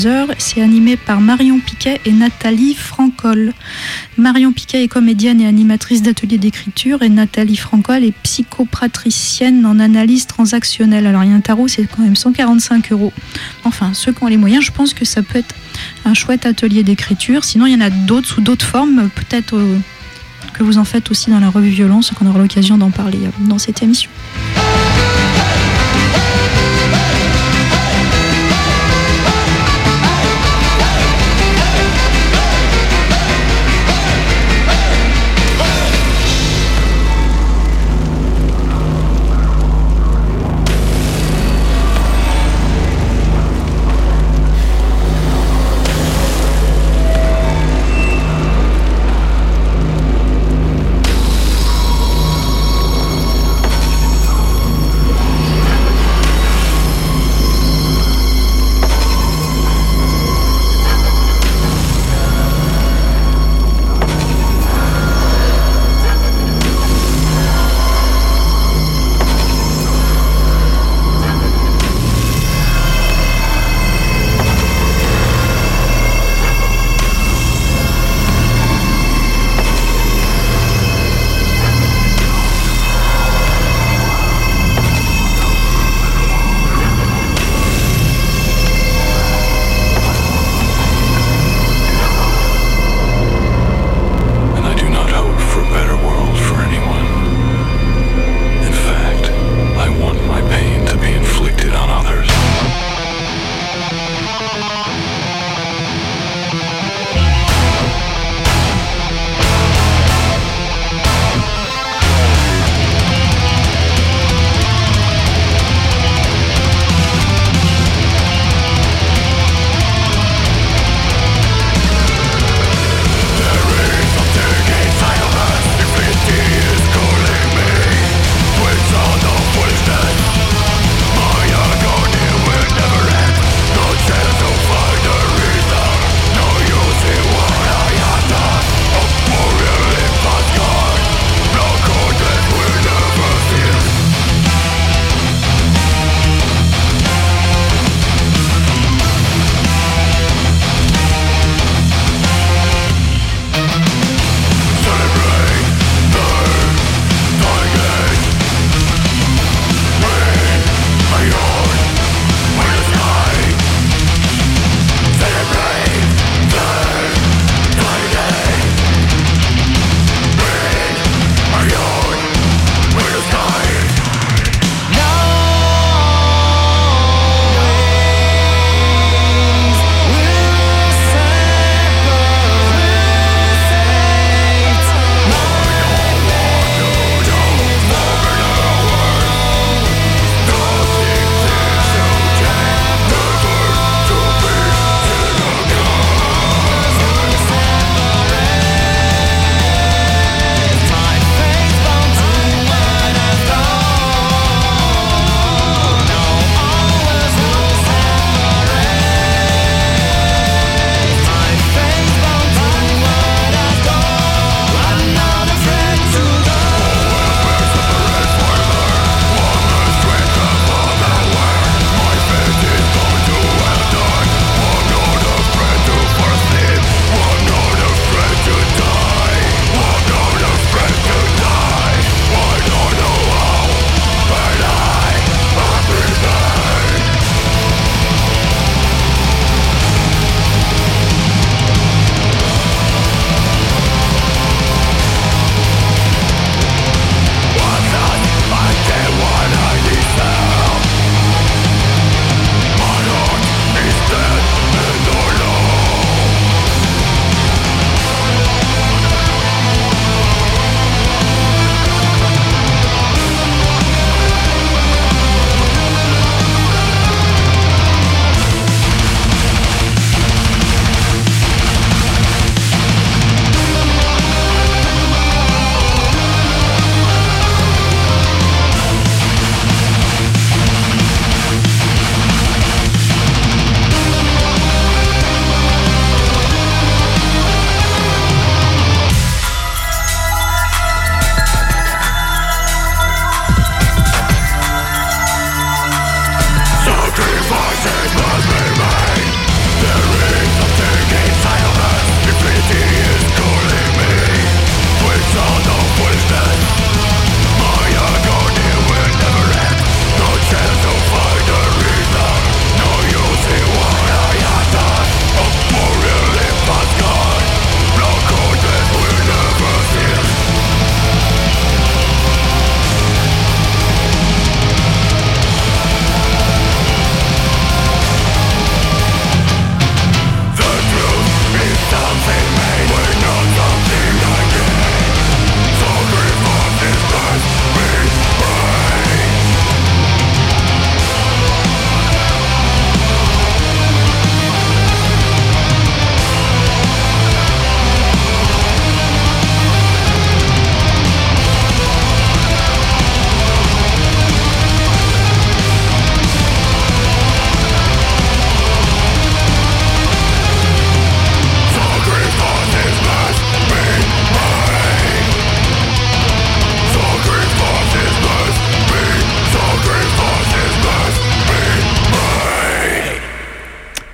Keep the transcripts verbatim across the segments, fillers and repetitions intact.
C'est animé par Marion Piquet et Nathalie Francol. Marion Piquet est comédienne et animatrice d'ateliers d'écriture et Nathalie Francol est psychopratricienne en analyse transactionnelle. Alors il y a un tarot, c'est quand même cent quarante-cinq euros. Enfin, ceux qui ont les moyens, je pense que ça peut être un chouette atelier d'écriture. Sinon, il y en a d'autres sous d'autres formes, peut-être euh, que vous en faites aussi dans la revue Violence, qu'on aura l'occasion d'en parler dans cette émission.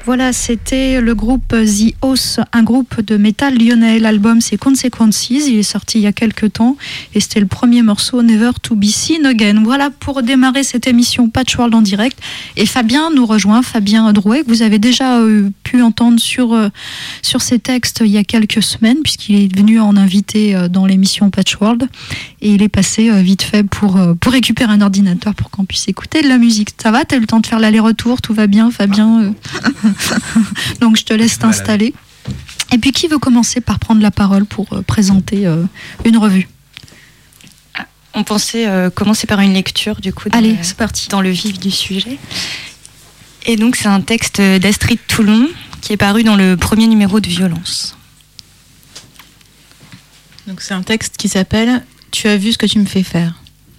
Voilà, c'était le groupe The House, un groupe de métal lyonnais. L'album c'est Consequences, il est sorti il y a quelques temps et c'était le premier morceau Never to be Seen Again. Voilà pour démarrer cette émission Patchworld en direct. Et Fabien nous rejoint, Fabien Drouet, que vous avez déjà euh, pu entendre sur, euh, sur ses textes il y a quelques semaines, puisqu'il est venu en invité euh, dans l'émission Patchworld. Et il est passé euh, vite fait pour, euh, pour récupérer un ordinateur pour qu'on puisse écouter de la musique. Ça va, t'as eu le temps de faire l'aller-retour, tout va bien Fabien euh... Donc je te laisse t'installer. Et puis qui veut commencer par prendre la parole pour euh, présenter euh, une revue? On pensait euh, commencer par une lecture du coup. Allez, le, c'est parti. Dans le vif du sujet. Et donc c'est un texte d'Astrid Toulon qui est paru dans le premier numéro de Violence. Donc c'est un texte qui s'appelle « Tu as vu ce que tu me fais faire ».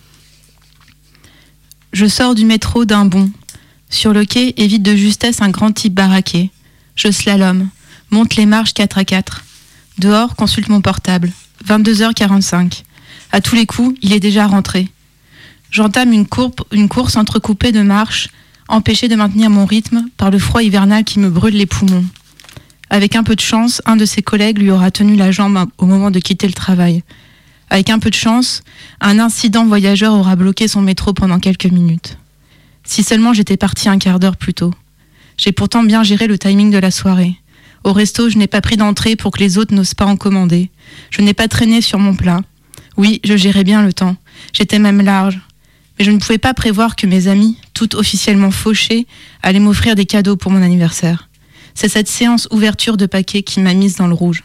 Je sors du métro d'un bond. Sur le quai, évite de justesse un grand type baraqué. Je slalom, monte les marches quatre à quatre. Dehors, consulte mon portable. vingt-deux heures quarante-cinq. À tous les coups, il est déjà rentré. J'entame une, courbe, une course entrecoupée de marches, empêchée de maintenir mon rythme par le froid hivernal qui me brûle les poumons. Avec un peu de chance, un de ses collègues lui aura tenu la jambe au moment de quitter le travail. Avec un peu de chance, un incident voyageur aura bloqué son métro pendant quelques minutes. Si seulement j'étais partie un quart d'heure plus tôt. J'ai pourtant bien géré le timing de la soirée. Au resto, je n'ai pas pris d'entrée pour que les autres n'osent pas en commander. Je n'ai pas traîné sur mon plat. Oui, je gérais bien le temps. J'étais même large. Mais je ne pouvais pas prévoir que mes amis, toutes officiellement fauchées, allaient m'offrir des cadeaux pour mon anniversaire. C'est cette séance ouverture de paquets qui m'a mise dans le rouge.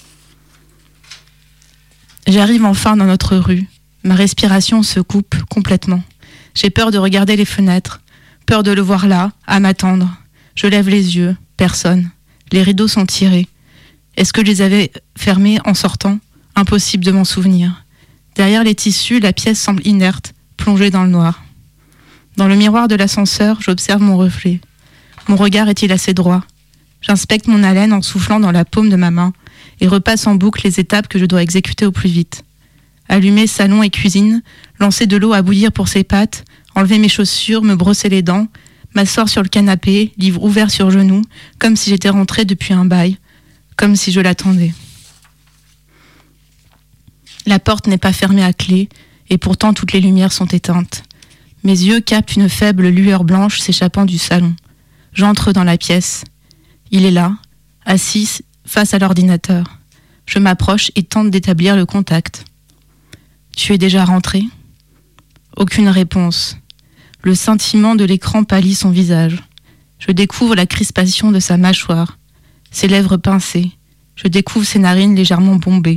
J'arrive enfin dans notre rue. Ma respiration se coupe complètement. J'ai peur de regarder les fenêtres, peur de le voir là, à m'attendre. Je lève les yeux, personne. Les rideaux sont tirés. Est-ce que je les avais fermés en sortant? Impossible de m'en souvenir. Derrière les tissus, la pièce semble inerte, plongée dans le noir. Dans le miroir de l'ascenseur, j'observe mon reflet. Mon regard est-il assez droit? J'inspecte mon haleine en soufflant dans la paume de ma main et repasse en boucle les étapes que je dois exécuter au plus vite. Allumer salon et cuisine, lancer de l'eau à bouillir pour ses pâtes, enlever mes chaussures, me brosser les dents, m'asseoir sur le canapé, livre ouvert sur genou, comme si j'étais rentrée depuis un bail, comme si je l'attendais. La porte n'est pas fermée à clé, et pourtant toutes les lumières sont éteintes. Mes yeux captent une faible lueur blanche s'échappant du salon. J'entre dans la pièce. Il est là, assis face à l'ordinateur. Je m'approche et tente d'établir le contact. « Tu es déjà rentré ?» Aucune réponse. Le scintillement de l'écran pâlit son visage. Je découvre la crispation de sa mâchoire, ses lèvres pincées. Je découvre ses narines légèrement bombées.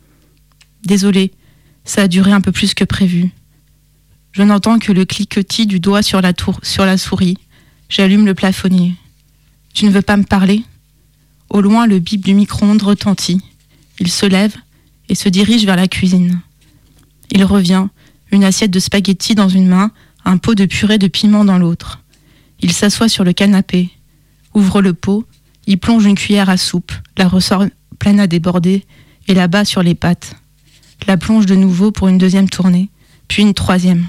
Désolée, ça a duré un peu plus que prévu. Je n'entends que le cliquetis du doigt sur la, tour, sur la souris. J'allume le plafonnier. « Tu ne veux pas me parler ?» Au loin, le bip du micro-ondes retentit. Il se lève et se dirige vers la cuisine. Il revient, une assiette de spaghettis dans une main, un pot de purée de piment dans l'autre. Il s'assoit sur le canapé, ouvre le pot, y plonge une cuillère à soupe, la ressort pleine à déborder et la bat sur les pâtes. La plonge de nouveau pour une deuxième tournée, puis une troisième.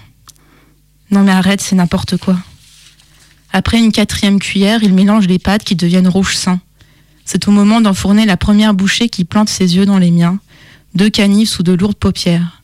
Non mais arrête, c'est n'importe quoi. Après une quatrième cuillère, il mélange les pâtes qui deviennent rouge sang. C'est au moment d'enfourner la première bouchée qu'il plante ses yeux dans les miens, deux canifs sous de lourdes paupières.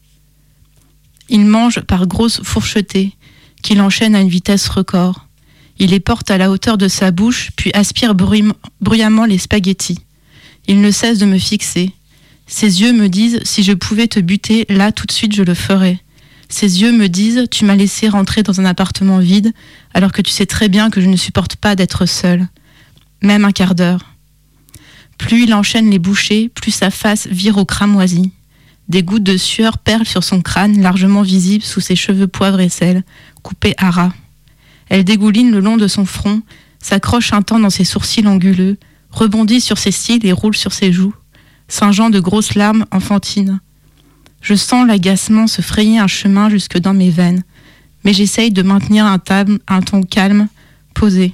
Il mange par grosses fourchetées, qu'il enchaîne à une vitesse record. Il les porte à la hauteur de sa bouche, puis aspire bruyam- bruyamment les spaghettis. Il ne cesse de me fixer. Ses yeux me disent, si je pouvais te buter, là tout de suite je le ferais. Ses yeux me disent, tu m'as laissé rentrer dans un appartement vide, alors que tu sais très bien que je ne supporte pas d'être seule. Même un quart d'heure. Plus il enchaîne les bouchées, plus sa face vire au cramoisi. Des gouttes de sueur perlent sur son crâne, largement visibles sous ses cheveux poivre et sel, coupés à ras. Elle dégouline le long de son front, s'accroche un temps dans ses sourcils anguleux, rebondit sur ses cils et roule sur ses joues, singeant de grosses larmes enfantines. Je sens l'agacement se frayer un chemin jusque dans mes veines, mais j'essaye de maintenir un, tam, un ton calme, posé.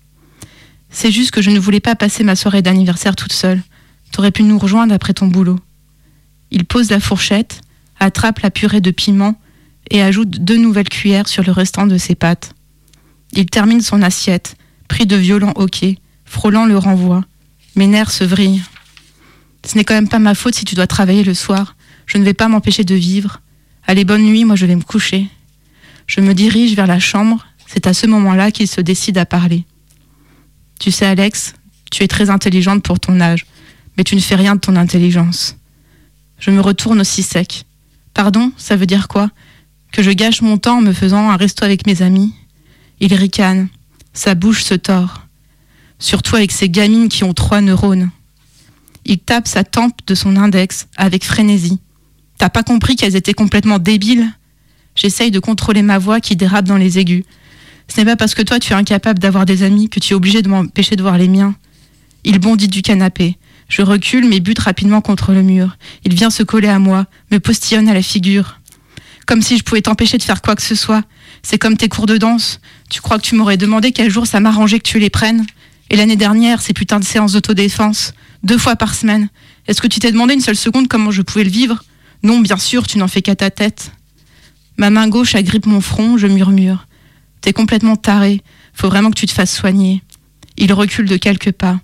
C'est juste que je ne voulais pas passer ma soirée d'anniversaire toute seule. T'aurais pu nous rejoindre après ton boulot. Il pose la fourchette, attrape la purée de piment et ajoute deux nouvelles cuillères sur le restant de ses pâtes. Il termine son assiette, pris de violents hoquets, frôlant le renvoi. Mes nerfs se vrillent. Ce n'est quand même pas ma faute si tu dois travailler le soir. Je ne vais pas m'empêcher de vivre. Allez, bonne nuit, moi je vais me coucher. Je me dirige vers la chambre. C'est à ce moment-là qu'il se décide à parler. Tu sais, Alex, tu es très intelligente pour ton âge, mais tu ne fais rien de ton intelligence. Je me retourne aussi sec. Pardon, ça veut dire quoi? Que je gâche mon temps en me faisant un resto avec mes amis? Il ricane. Sa bouche se tord. Surtout avec ces gamines qui ont trois neurones. Il tape sa tempe de son index avec frénésie. T'as pas compris qu'elles étaient complètement débiles? J'essaye de contrôler ma voix qui dérape dans les aigus. Ce n'est pas parce que toi tu es incapable d'avoir des amis que tu es obligé de m'empêcher de voir les miens. Il bondit du canapé. Je recule mais bute rapidement contre le mur. Il vient se coller à moi, me postillonne à la figure. Comme si je pouvais t'empêcher de faire quoi que ce soit. C'est comme tes cours de danse. Tu crois que tu m'aurais demandé quel jour ça m'arrangeait que tu les prennes? Et l'année dernière, ces putains de séances d'autodéfense, deux fois par semaine. Est-ce que tu t'es demandé une seule seconde comment je pouvais le vivre? Non, bien sûr, tu n'en fais qu'à ta tête. Ma main gauche agrippe mon front, je murmure. T'es complètement taré, faut vraiment que tu te fasses soigner. Il recule de quelques pas.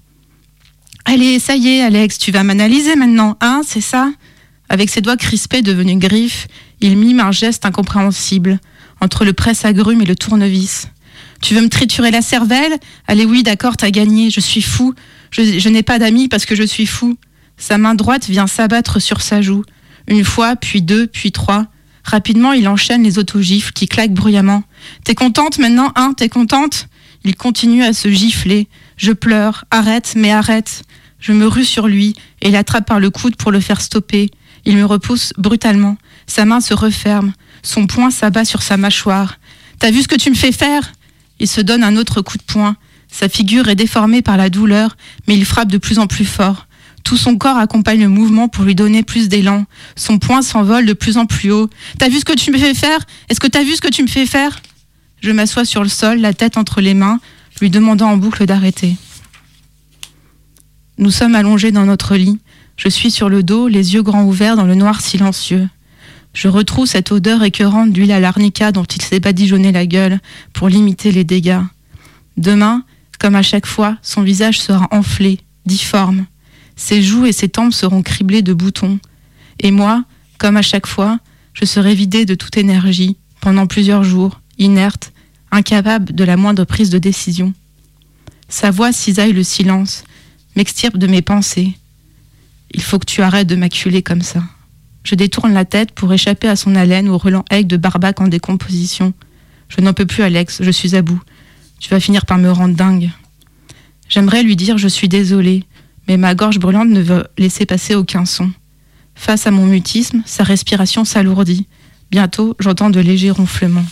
Allez, ça y est, Alex, tu vas m'analyser maintenant, hein, c'est ça? Avec ses doigts crispés devenus griffes, il mime un geste incompréhensible, entre le presse-agrumes et le tournevis. Tu veux me triturer la cervelle? Allez, oui, d'accord, t'as gagné, je suis fou. Je, je n'ai pas d'amis parce que je suis fou. Sa main droite vient s'abattre sur sa joue. Une fois, puis deux, puis trois. Rapidement, il enchaîne les autogifles qui claquent bruyamment. T'es contente maintenant, hein? T'es contente? Il continue à se gifler. Je pleure. Arrête, mais arrête. Je me rue sur lui et l'attrape par le coude pour le faire stopper. Il me repousse brutalement. Sa main se referme. Son poing s'abat sur sa mâchoire. T'as vu ce que tu me fais faire? Il se donne un autre coup de poing. Sa figure est déformée par la douleur, mais il frappe de plus en plus fort. Tout son corps accompagne le mouvement pour lui donner plus d'élan. Son poing s'envole de plus en plus haut. T'as vu ce que tu me fais faire? Est-ce que t'as vu ce que tu me fais faire? Je m'assois sur le sol, la tête entre les mains, lui demandant en boucle d'arrêter. Nous sommes allongés dans notre lit. Je suis sur le dos, les yeux grands ouverts dans le noir silencieux. Je retrouve cette odeur écœurante d'huile à l'arnica dont il s'est badigeonné la gueule pour limiter les dégâts. Demain, comme à chaque fois, son visage sera enflé, difforme. Ses joues et ses tempes seront criblées de boutons. Et moi, comme à chaque fois, je serai vidée de toute énergie pendant plusieurs jours, inerte, incapable de la moindre prise de décision. Sa voix cisaille le silence, m'extirpe de mes pensées. Il faut que tu arrêtes de m'acculer comme ça. Je détourne la tête pour échapper à son haleine au relent aigle de Barbac en décomposition. Je n'en peux plus, Alex, je suis à bout. Tu vas finir par me rendre dingue. J'aimerais lui dire je suis désolée, mais ma gorge brûlante ne veut laisser passer aucun son. Face à mon mutisme, sa respiration s'alourdit. Bientôt, j'entends de légers ronflements.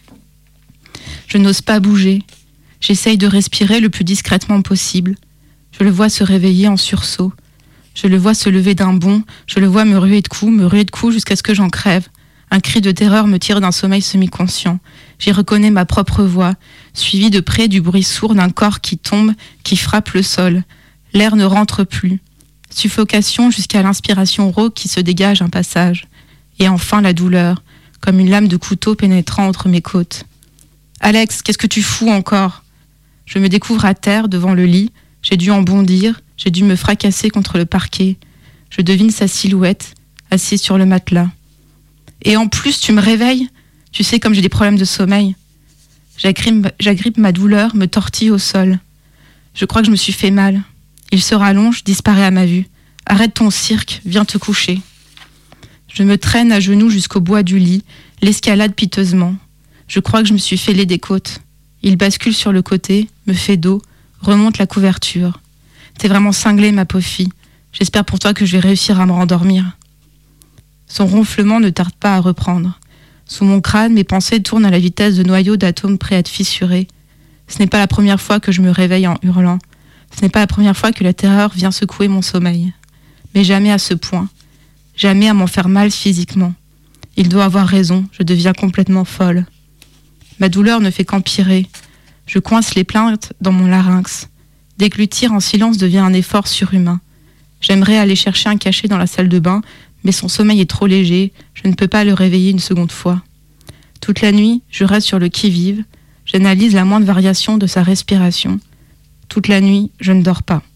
Je n'ose pas bouger. J'essaye de respirer le plus discrètement possible. Je le vois se réveiller en sursaut. Je le vois se lever d'un bond. Je le vois me ruer de coups, me ruer de coups jusqu'à ce que j'en crève. Un cri de terreur me tire d'un sommeil semi-conscient. J'y reconnais ma propre voix, suivie de près du bruit sourd d'un corps qui tombe, qui frappe le sol. L'air ne rentre plus. Suffocation jusqu'à l'inspiration rauque qui se dégage un passage. Et enfin la douleur, comme une lame de couteau pénétrant entre mes côtes. « Alex, qu'est-ce que tu fous encore ?» Je me découvre à terre devant le lit. J'ai dû en bondir, j'ai dû me fracasser contre le parquet. Je devine sa silhouette, assise sur le matelas. Et en plus, tu me réveilles? Tu sais, comme j'ai des problèmes de sommeil. J'agrippe, j'agrippe ma douleur, me tortille au sol. Je crois que je me suis fait mal. Il se rallonge, disparaît à ma vue. Arrête ton cirque, viens te coucher. Je me traîne à genoux jusqu'au bois du lit, l'escalade piteusement. Je crois que je me suis fêlé des côtes. Il bascule sur le côté, me fait dos, remonte la couverture. T'es vraiment cinglée, ma pauvre fille. J'espère pour toi que je vais réussir à me rendormir. Son ronflement ne tarde pas à reprendre. Sous mon crâne, mes pensées tournent à la vitesse de noyaux d'atomes prêts à être fissurés. Ce n'est pas la première fois que je me réveille en hurlant. Ce n'est pas la première fois que la terreur vient secouer mon sommeil. Mais jamais à ce point. Jamais à m'en faire mal physiquement. Il doit avoir raison, je deviens complètement folle. Ma douleur ne fait qu'empirer. Je coince les plaintes dans mon larynx. Déglutir en silence devient un effort surhumain. J'aimerais aller chercher un cachet dans la salle de bain, mais son sommeil est trop léger, je ne peux pas le réveiller une seconde fois. Toute la nuit, je reste sur le qui-vive, j'analyse la moindre variation de sa respiration. Toute la nuit, je ne dors pas.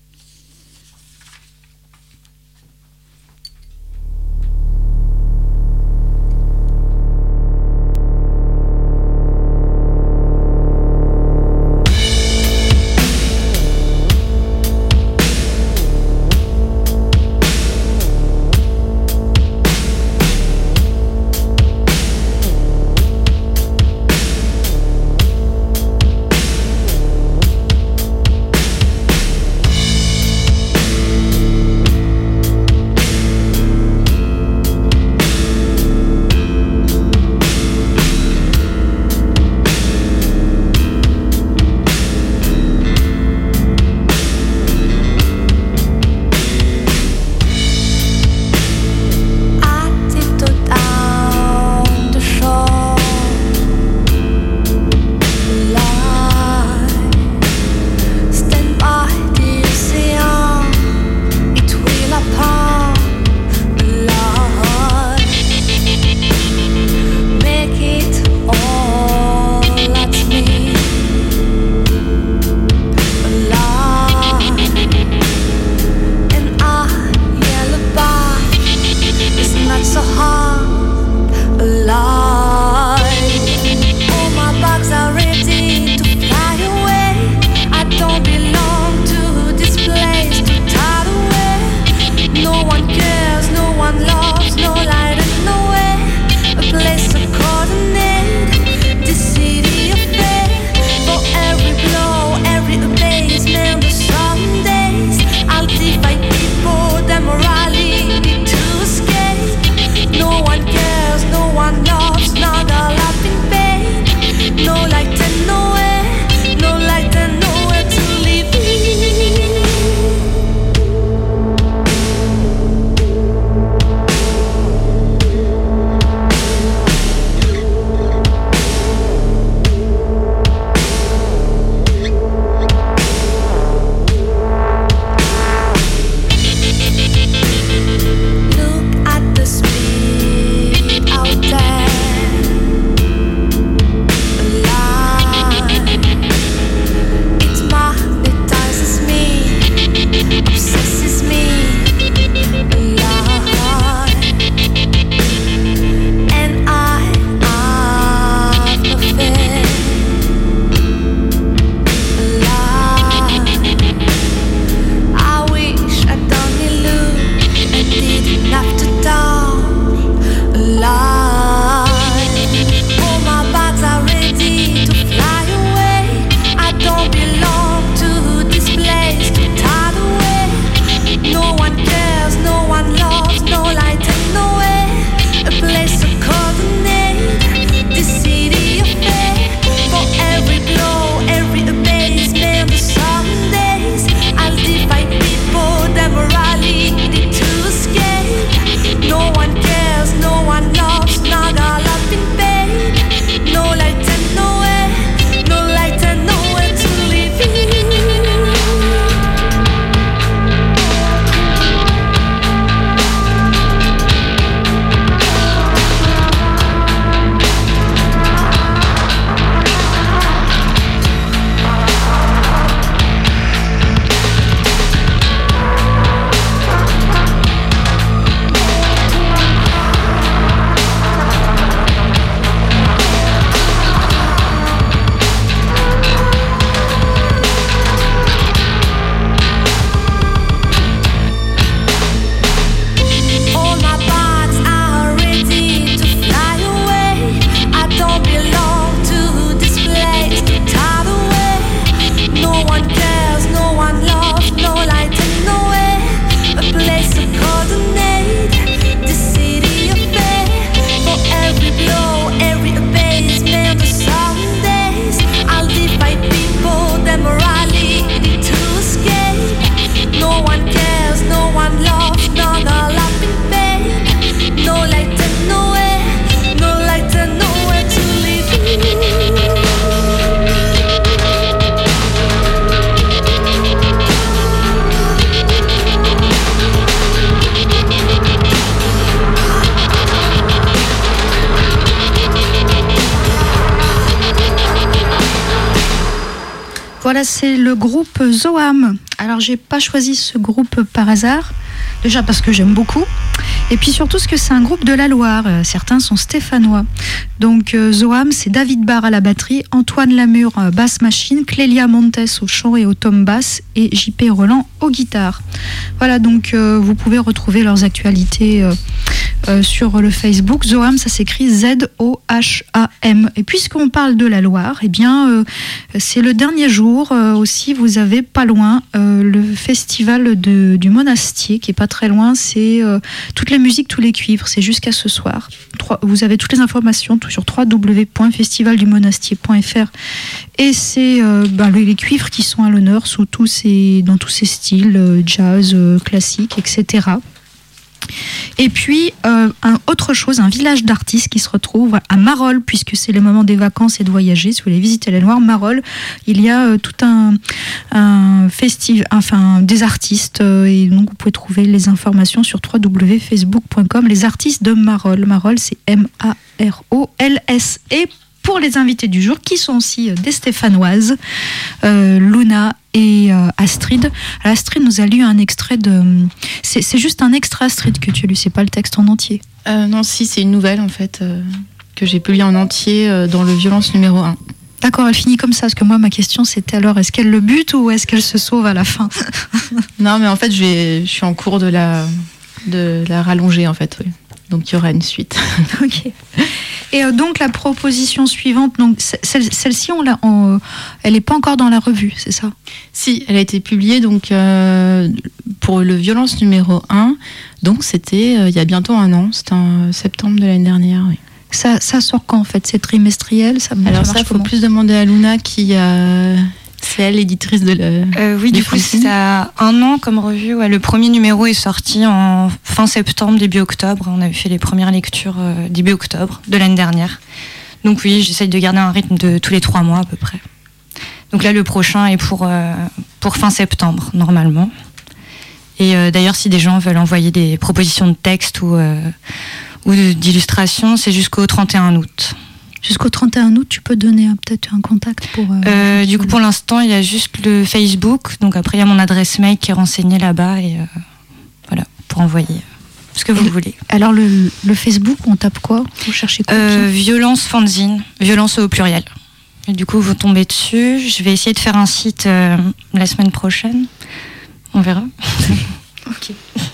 voilà, c'est le groupe Zoam. Alors, j'ai pas choisi ce groupe par hasard. Déjà parce que j'aime beaucoup. Et puis surtout parce que c'est un groupe de la Loire. Certains sont stéphanois. Donc euh, Zoam, c'est David Barre à la batterie, Antoine Lamure euh, basse machine, Clélia Montes au chant et au tom basse et J P Roland aux guitares. Voilà, donc euh, vous pouvez retrouver leurs actualités euh, euh, sur le Facebook. Zoam, ça s'écrit Z O H A M. Et puisqu'on parle de la Loire, eh bien euh, c'est le dernier jour euh, aussi. Vous avez pas loin euh, le festival de, du Monastier qui est pas très loin. C'est euh, toutes les musiques, tous les cuivres. C'est jusqu'à ce soir. Vous avez toutes les informations sur w w w point festival du monastier point f r et c'est euh, ben, les cuivres qui sont à l'honneur sous tous ces, dans tous ces styles, euh, jazz, euh, classique, et cetera. Et puis, euh, un, autre chose, un village d'artistes qui se retrouve à Marolles, puisque c'est le moment des vacances et de voyager. Si vous voulez visiter la Loire, Marolles, il y a euh, tout un, un festival, enfin des artistes, euh, et donc vous pouvez trouver les informations sur w w w point facebook point com. Les artistes de Marolles. Marolles, c'est M A R O L S. Et pour les invités du jour, qui sont aussi des Stéphanoises, euh, Luna et euh, Astrid. Alors, Astrid nous a lu un extrait de... C'est, c'est juste un extrait, Astrid, que tu as lu, c'est pas le texte en entier. Euh, non, si, c'est une nouvelle, en fait, euh, que j'ai pu lire en entier euh, dans le Violence numéro un. D'accord, elle finit comme ça, parce que moi, ma question, c'était alors, est-ce qu'elle le bute ou est-ce qu'elle se sauve à la fin? Non, mais en fait, je, vais, je suis en cours de la, de la rallonger, en fait, oui. Donc, il y aura une suite. Ok. Et euh, donc, la proposition suivante, donc, celle, celle-ci, on l'a, on, elle n'est pas encore dans la revue, c'est ça? Si, elle a été publiée donc, euh, pour le Violence numéro un. Donc, c'était euh, il y a bientôt un an. C'était en septembre de l'année dernière, oui. Ça, ça sort quand, en fait? C'est trimestriel? Ça, Alors, ça, il faut plus demander à Luna qui a... C'est elle, l'éditrice de la... Euh, oui, du coup, c'est à un an comme revue. Ouais, le premier numéro est sorti en fin septembre, début octobre. On avait fait les premières lectures euh, début octobre de l'année dernière. Donc oui, j'essaye de garder un rythme de tous les trois mois à peu près. Donc là, le prochain est pour, euh, pour fin septembre, normalement. Et euh, d'ailleurs, si des gens veulent envoyer des propositions de texte ou, euh, ou d'illustration, c'est jusqu'au trente et un août. Jusqu'au trente et un août, tu peux donner hein, peut-être un contact pour... Euh, euh, du coup, pour l'instant, il y a juste le Facebook. Donc après, il y a mon adresse mail qui est renseignée là-bas. Et euh, voilà, pour envoyer ce que vous et voulez. Alors, le, le Facebook, on tape quoi? Vous cherchez quoi? euh, Violence Fanzine. Violence au pluriel. Et du coup, vous tombez dessus. Je vais essayer de faire un site euh, la semaine prochaine. On verra. Ok.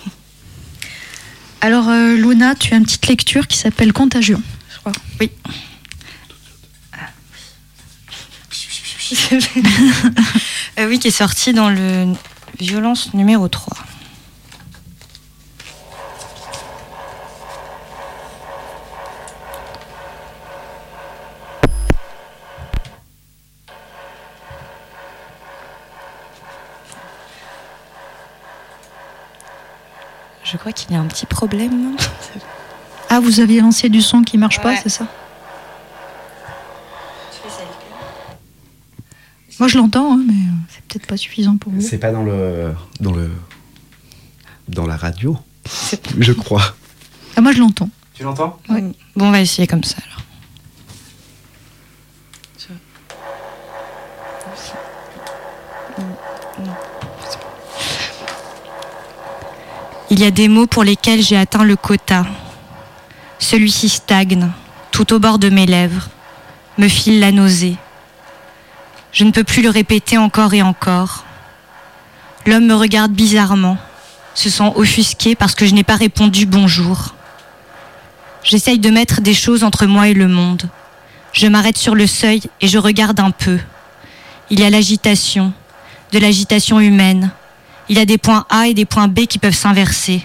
Alors, euh, Luna, tu as une petite lecture qui s'appelle Contagion, je crois. Oui. euh, oui, qui est sorti dans le Violence numéro trois. Je crois qu'il y a un petit problème. Ah, vous aviez lancé du son qui marche ouais. pas, c'est ça? Moi, je l'entends, hein, mais c'est peut-être pas suffisant pour vous. C'est pas dans le, dans le, dans la radio, je crois. Ah, moi, je l'entends. Tu l'entends? Ouais. Bon, on va essayer comme ça alors. Il y a des mots pour lesquels j'ai atteint le quota. Celui-ci stagne, tout au bord de mes lèvres, me file la nausée. Je ne peux plus le répéter encore et encore. L'homme me regarde bizarrement, se sent offusqué parce que je n'ai pas répondu bonjour. J'essaye de mettre des choses entre moi et le monde. Je m'arrête sur le seuil et je regarde un peu. Il y a l'agitation, de l'agitation humaine. Il y a des points A et des points B qui peuvent s'inverser.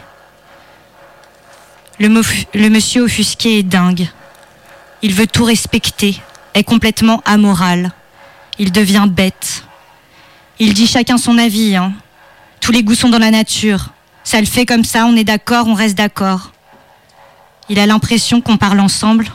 Le, mof- le monsieur offusqué est dingue. Il veut tout respecter, est complètement amoral. Il devient bête. Il dit chacun son avis, hein. Tous les goûts sont dans la nature. Ça le fait comme ça, on est d'accord, on reste d'accord. Il a l'impression qu'on parle ensemble.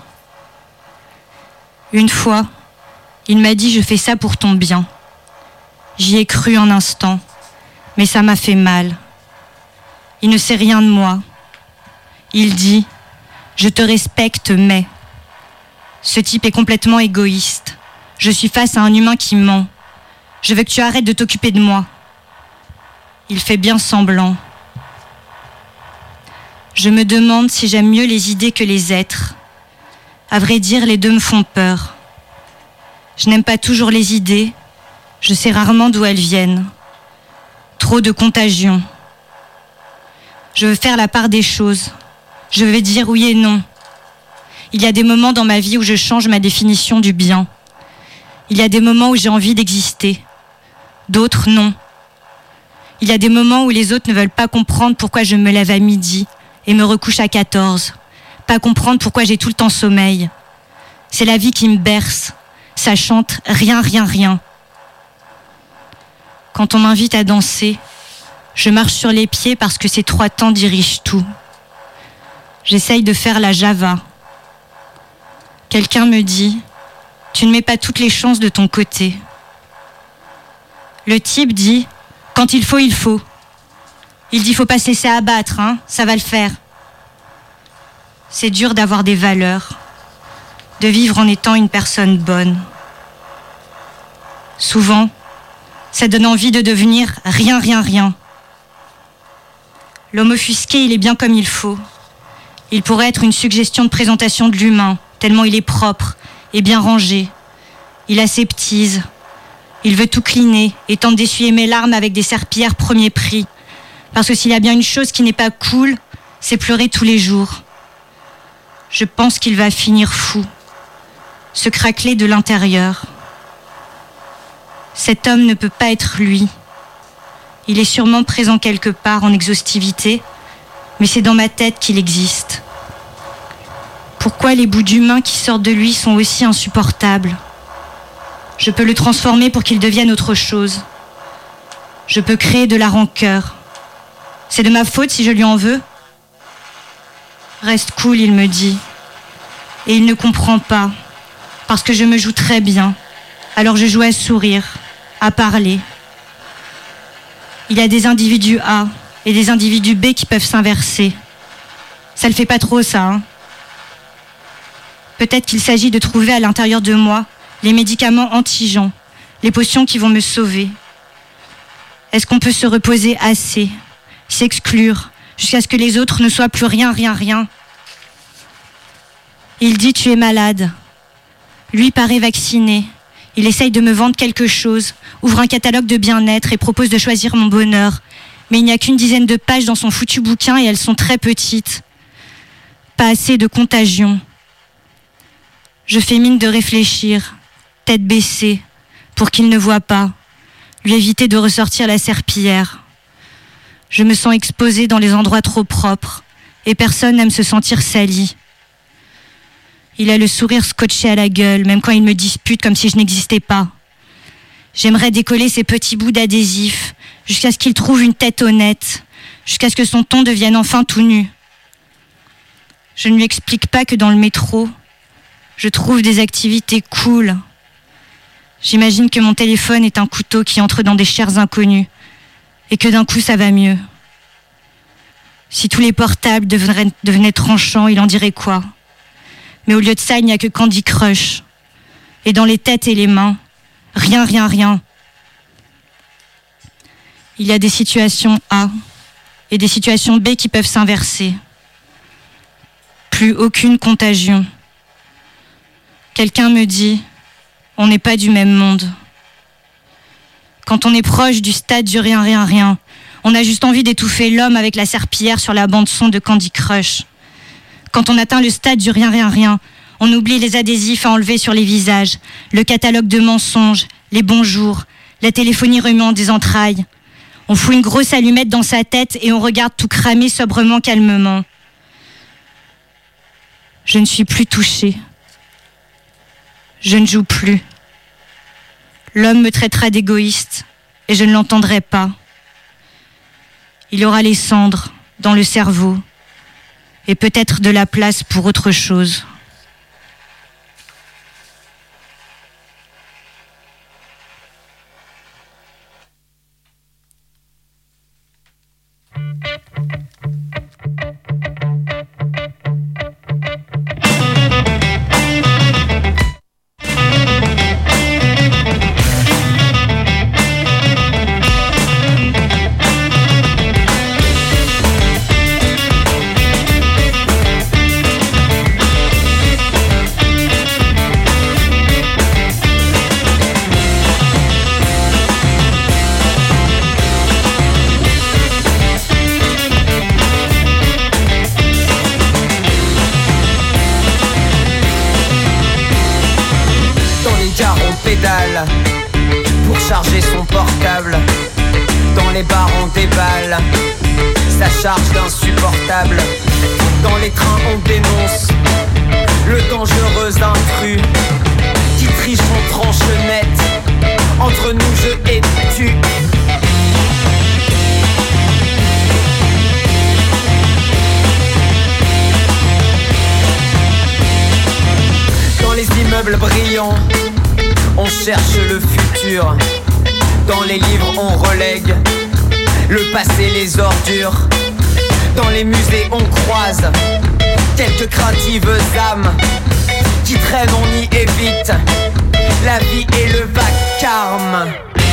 Une fois, il m'a dit « Je fais ça pour ton bien ». J'y ai cru un instant, mais ça m'a fait mal. Il ne sait rien de moi. Il dit « Je te respecte, mais… » Ce type est complètement égoïste. Je suis face à un humain qui ment. Je veux que tu arrêtes de t'occuper de moi. Il fait bien semblant. Je me demande si j'aime mieux les idées que les êtres. À vrai dire, les deux me font peur. Je n'aime pas toujours les idées. Je sais rarement d'où elles viennent. Trop de contagion. Je veux faire la part des choses. Je veux dire oui et non. Il y a des moments dans ma vie où je change ma définition du bien. Il y a des moments où j'ai envie d'exister. D'autres, non. Il y a des moments où les autres ne veulent pas comprendre pourquoi je me lève à midi et me recouche à quatorze. Pas comprendre pourquoi j'ai tout le temps sommeil. C'est la vie qui me berce. Ça chante rien, rien, rien. Quand on m'invite à danser, je marche sur les pieds parce que ces trois temps dirigent tout. J'essaye de faire la Java. Quelqu'un me dit, tu ne mets pas toutes les chances de ton côté. Le type dit, quand il faut, il faut. Il dit, faut pas se laisser abattre, hein, ça va le faire. C'est dur d'avoir des valeurs, de vivre en étant une personne bonne. Souvent, ça donne envie de devenir rien, rien, rien. L'homme offusqué, il est bien comme il faut. Il pourrait être une suggestion de présentation de l'humain, tellement il est propre et bien rangé. Il aseptise. Il veut tout cleaner et tente d'essuyer mes larmes avec des serpillères premier prix. Parce que s'il y a bien une chose qui n'est pas cool, c'est pleurer tous les jours. Je pense qu'il va finir fou, se craqueler de l'intérieur. Cet homme ne peut pas être lui. Il est sûrement présent quelque part en exhaustivité, mais c'est dans ma tête qu'il existe. Pourquoi les bouts d'humain qui sortent de lui sont aussi insupportables ? Je peux le transformer pour qu'il devienne autre chose. Je peux créer de la rancœur. C'est de ma faute si je lui en veux ? Reste cool, il me dit. Et il ne comprend pas, parce que je me joue très bien. Alors je joue à sourire, à parler. Il y a des individus A et des individus B qui peuvent s'inverser. Ça le fait pas trop, ça, hein ? Peut-être qu'il s'agit de trouver à l'intérieur de moi les médicaments anti-gens, les potions qui vont me sauver. Est-ce qu'on peut se reposer assez, s'exclure, jusqu'à ce que les autres ne soient plus rien, rien, rien ? Il dit « tu es malade ». Lui paraît vacciné. Il essaye de me vendre quelque chose, ouvre un catalogue de bien-être et propose de choisir mon bonheur. Mais il n'y a qu'une dizaine de pages dans son foutu bouquin et elles sont très petites. Pas assez de contagion. Je fais mine de réfléchir, tête baissée, pour qu'il ne voie pas, lui éviter de ressortir la serpillière. Je me sens exposée dans les endroits trop propres et personne n'aime se sentir sali. Il a le sourire scotché à la gueule, même quand il me dispute comme si je n'existais pas. J'aimerais décoller ces petits bouts d'adhésif jusqu'à ce qu'il trouve une tête honnête, jusqu'à ce que son ton devienne enfin tout nu. Je ne lui explique pas que dans le métro, je trouve des activités cool. J'imagine que mon téléphone est un couteau qui entre dans des chairs inconnues et que d'un coup ça va mieux. Si tous les portables devenaient, devenaient tranchants, il en dirait quoi ? Mais au lieu de ça, il n'y a que Candy Crush. Et dans les têtes et les mains, rien, rien, rien. Il y a des situations A et des situations B qui peuvent s'inverser. Plus aucune contagion. Quelqu'un me dit, on n'est pas du même monde. Quand on est proche du stade du rien, rien, rien, on a juste envie d'étouffer l'homme avec la serpillière sur la bande-son de Candy Crush. Quand on atteint le stade du rien, rien, rien, on oublie les adhésifs à enlever sur les visages, le catalogue de mensonges, les bonjours, la téléphonie remuant des entrailles. On fout une grosse allumette dans sa tête et on regarde tout cramer sobrement, calmement. Je ne suis plus touchée. Je ne joue plus. L'homme me traitera d'égoïste et je ne l'entendrai pas. Il aura les cendres dans le cerveau et peut-être de la place pour autre chose. charge d'insupportable. Dans les trains on dénonce le dangereux intrus qui triche en tranche nette. Entre nous je et tu. Dans les immeubles brillants, on cherche le futur. Dans les livres on relègue le passé, les ordures. Dans les musées on croise quelques craintives âmes qui traînent, on y évite la vie et le vacarme.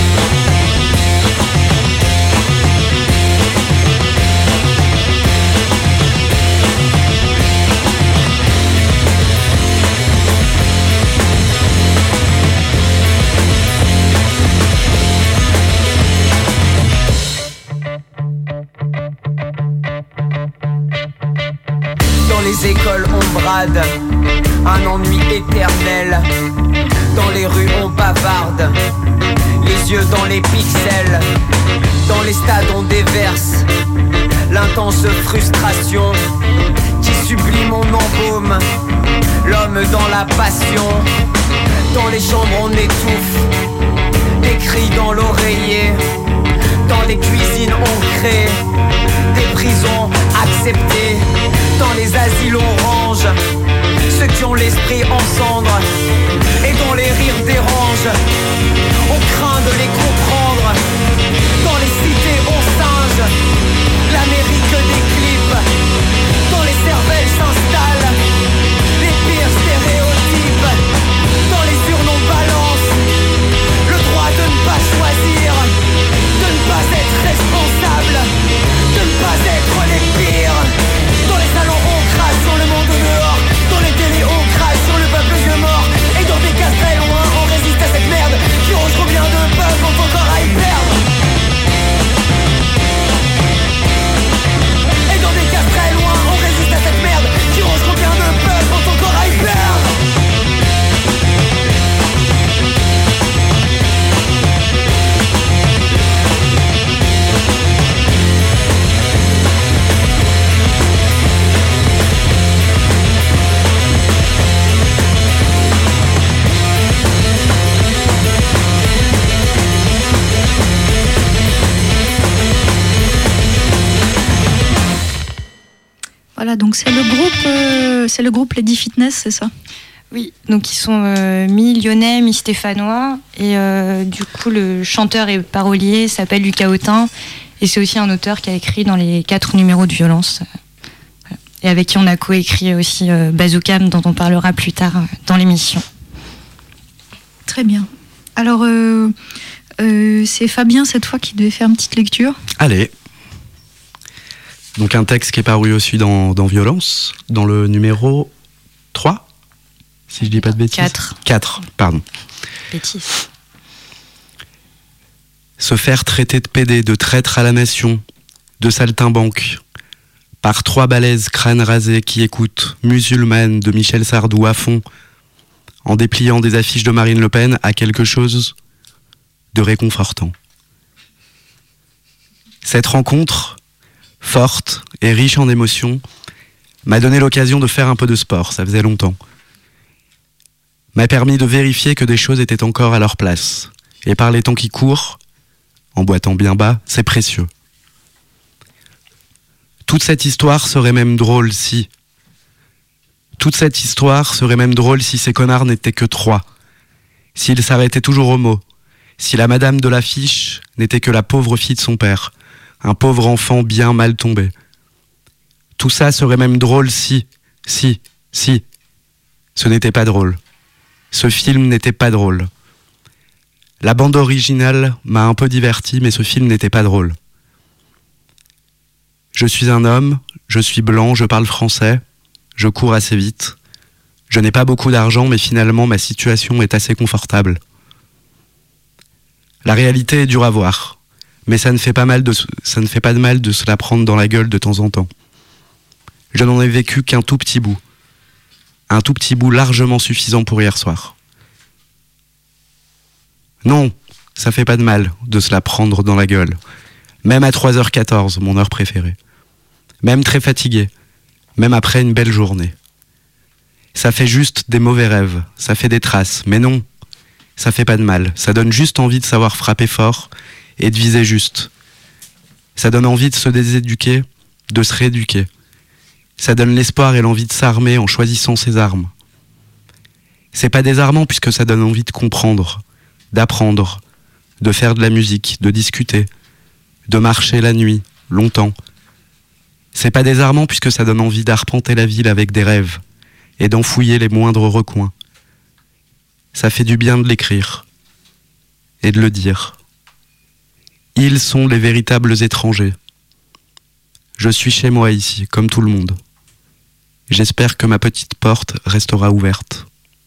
Dans les écoles on brade un ennui éternel. Dans les rues on bavarde, les yeux dans les pixels. Dans les stades on déverse l'intense frustration qui sublime mon embaume l'homme dans la passion. Dans les chambres on étouffe des cris dans l'oreiller. Dans les cuisines on crée des prisons acceptées. Dans les asiles on range ceux qui ont l'esprit en cendres et dont les rires dérangent. On craint de les comprendre. Dans les cités on singe l'Amérique des clips. Dans les cervelles s'installent les pires stéréotypes. Dans les urnes on balance le droit de ne pas choisir, de ne pas être responsable, de ne pas être les pires. Dans les salons on crache sur le monde dehors. Dans les télés on crache sur le peuple vieux mort. Et dans des cases très loin on résiste à cette merde qui ronge trop bien de peuples, on peut encore à y perdre. Et dans des cases très loin on résiste à cette merde qui ronge trop bien de peuples, on peut encore à y perdre. Voilà, donc c'est le groupe, euh, c'est le groupe Lady Fitness, c'est ça? Oui, donc ils sont euh, mi-lyonnais, mi-stéphanois. Et euh, du coup, le chanteur et parolier s'appelle Lucas Autin. Et c'est aussi un auteur qui a écrit dans les quatre numéros de Violence. Voilà. Et avec qui on a coécrit aussi euh, Bazookam, dont on parlera plus tard euh, dans l'émission. Très bien. Alors, euh, euh, c'est Fabien, cette fois, qui devait faire une petite lecture. Allez. Donc un texte qui est paru aussi dans, dans Violence, dans le numéro trois, si je dis pas de bêtises. quatre. quatre, pardon. Bêtises. Se faire traiter de pédé, de traître à la nation, de saltimbanque, par trois balaises crânes rasés qui écoutent Musulmane de Michel Sardou à fond, en dépliant des affiches de Marine Le Pen, à quelque chose de réconfortant. Cette rencontre, forte et riche en émotions, m'a donné l'occasion de faire un peu de sport, ça faisait longtemps. M'a permis de vérifier que des choses étaient encore à leur place. Et par les temps qui courent, en boitant bien bas, c'est précieux. Toute cette histoire serait même drôle si... Toute cette histoire serait même drôle si ces connards n'étaient que trois. S'ils s'arrêtaient toujours au mot. Si la madame de l'affiche n'était que la pauvre fille de son père. Un pauvre enfant bien mal tombé. Tout ça serait même drôle si, si, si, ce n'était pas drôle. Ce film n'était pas drôle. La bande originale m'a un peu diverti, mais ce film n'était pas drôle. Je suis un homme, je suis blanc, je parle français, je cours assez vite. Je n'ai pas beaucoup d'argent, mais finalement ma situation est assez confortable. La réalité est dure à voir. Mais ça ne fait pas mal de, ça ne fait pas de mal de se la prendre dans la gueule de temps en temps. Je n'en ai vécu qu'un tout petit bout. Un tout petit bout largement suffisant pour hier soir. Non, ça fait pas de mal de se la prendre dans la gueule. Même à trois heures quatorze, mon heure préférée. même très fatigué, même après une belle journée. Ça fait juste des mauvais rêves, ça fait des traces, mais non, ça fait pas de mal, ça donne juste envie de savoir frapper fort et de viser juste. Ça donne envie de se déséduquer, de se rééduquer. Ça donne l'espoir et l'envie de s'armer en choisissant ses armes. C'est pas désarmant puisque ça donne envie de comprendre, d'apprendre, de faire de la musique, de discuter, de marcher la nuit, longtemps. C'est pas désarmant puisque ça donne envie d'arpenter la ville avec des rêves et d'en fouiller les moindres recoins. Ça fait du bien de l'écrire et de le dire. Ils sont les véritables étrangers. Je suis chez moi ici, comme tout le monde. J'espère que ma petite porte restera ouverte.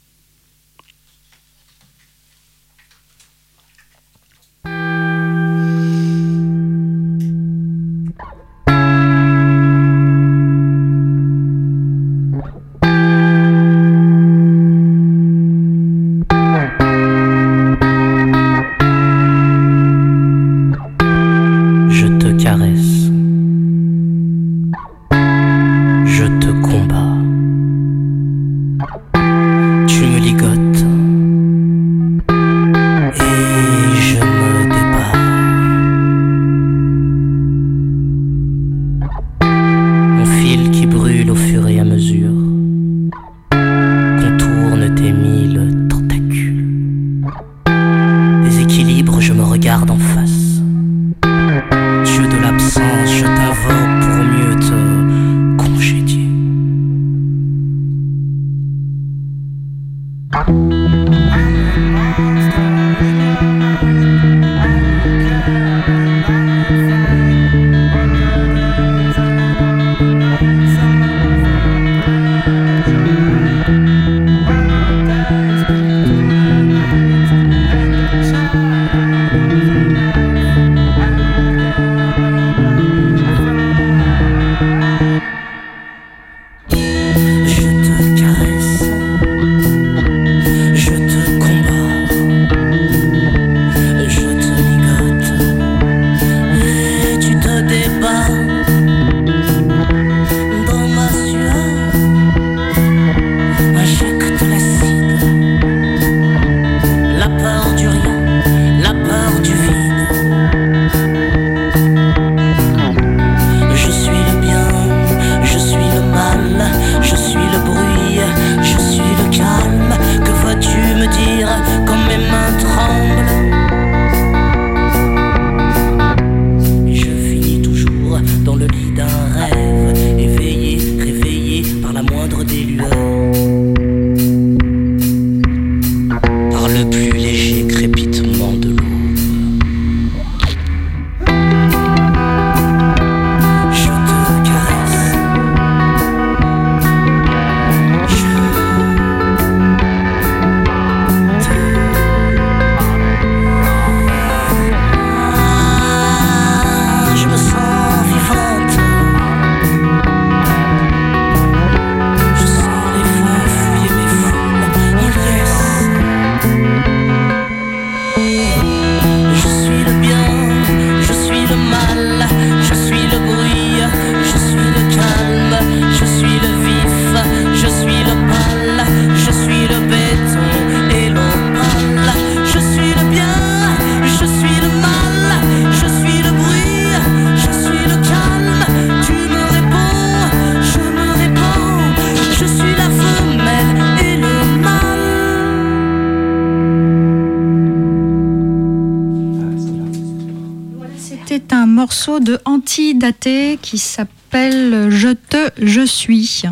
De Antidaté qui s'appelle Je te, je suis.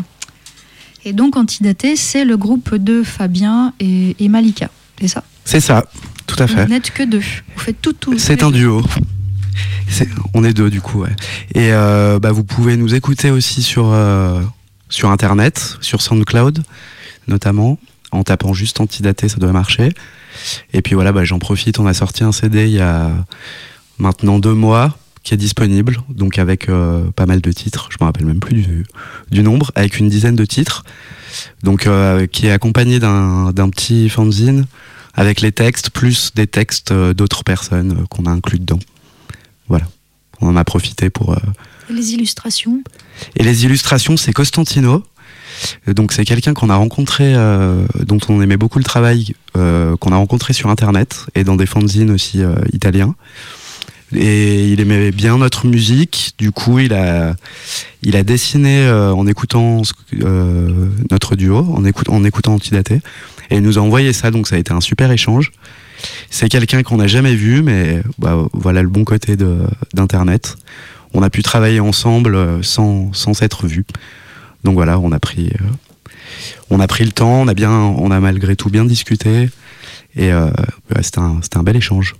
Et donc Antidaté, c'est le groupe de Fabien et, et Malika, c'est ça? C'est ça, tout à fait. Vous n'êtes que deux, vous faites tout, tout. C'est un duo. C'est, on est deux du coup, ouais. Et euh, bah, vous pouvez nous écouter aussi sur, euh, sur Internet, sur SoundCloud notamment, en tapant juste Antidaté, ça doit marcher. Et puis voilà, bah, j'en profite, on a sorti un C D il y a maintenant deux mois, qui est disponible, donc avec euh, pas mal de titres, je me rappelle même plus du, du nombre, avec une dizaine de titres, donc euh, qui est accompagné d'un, d'un petit fanzine avec les textes, plus des textes euh, d'autres personnes euh, qu'on a inclus dedans. Voilà, on en a profité pour... Euh, Et les illustrations? Et les illustrations, c'est Costantino. Donc c'est quelqu'un qu'on a rencontré, euh, dont on aimait beaucoup le travail, euh, qu'on a rencontré sur internet et dans des fanzines aussi euh, italiens. Et il aimait bien notre musique, du coup il a, il a dessiné euh, en écoutant euh, notre duo, en, écoute, en écoutant Antidaté, et il nous a envoyé ça, donc ça a été un super échange. C'est quelqu'un qu'on n'a jamais vu, mais bah, voilà le bon côté de, d'internet. On a pu travailler ensemble sans, sans s'être vus. Donc voilà, on a pris, euh, on a pris le temps, on a bien, on a malgré tout bien discuté, et euh, ouais, c'était un, c'était un bel échange.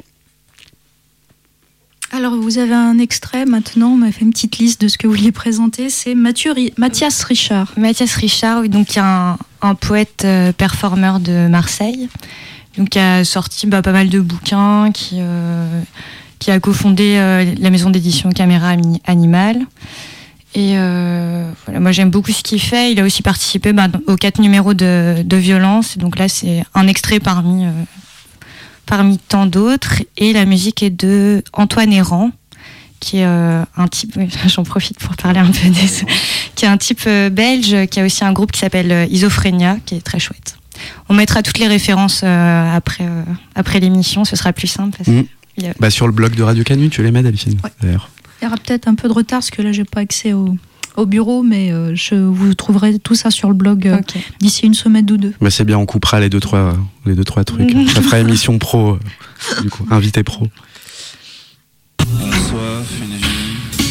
Alors vous avez un extrait maintenant, on m'a fait une petite liste de ce que vous vouliez présenter, c'est Mathieu Ri- Mathias Richard. Mathias Richard, oui, donc un, un poète euh, performeur de Marseille, donc qui a sorti bah, pas mal de bouquins, qui, euh, qui a cofondé euh, la maison d'édition Caméra Animale. Et euh, voilà, moi j'aime beaucoup ce qu'il fait. Il a aussi participé bah, aux quatre numéros de, de Violence. Donc là c'est un extrait parmi, euh, parmi tant d'autres. Et la musique est de Antoine Héran, qui est euh, un type, j'en profite pour parler un peu des, qui est un type euh, belge, qui a aussi un groupe qui s'appelle euh, Isophrénia, qui est très chouette. On mettra toutes les références euh, après, euh, après l'émission, ce sera plus simple. Parce mmh. que, a... bah, sur le blog de Radio Canu, tu les mets, Delphine, ouais. D'ailleurs. Il y aura peut-être un peu de retard parce que là j'ai pas accès au, au bureau, mais euh, je vous trouverez tout ça sur le blog euh, okay. d'ici une semaine ou deux. Bah c'est bien, on coupera les deux trois, les deux, trois trucs. Ça fera émission pro, euh, du coup, invité pro. Une soif, une vie.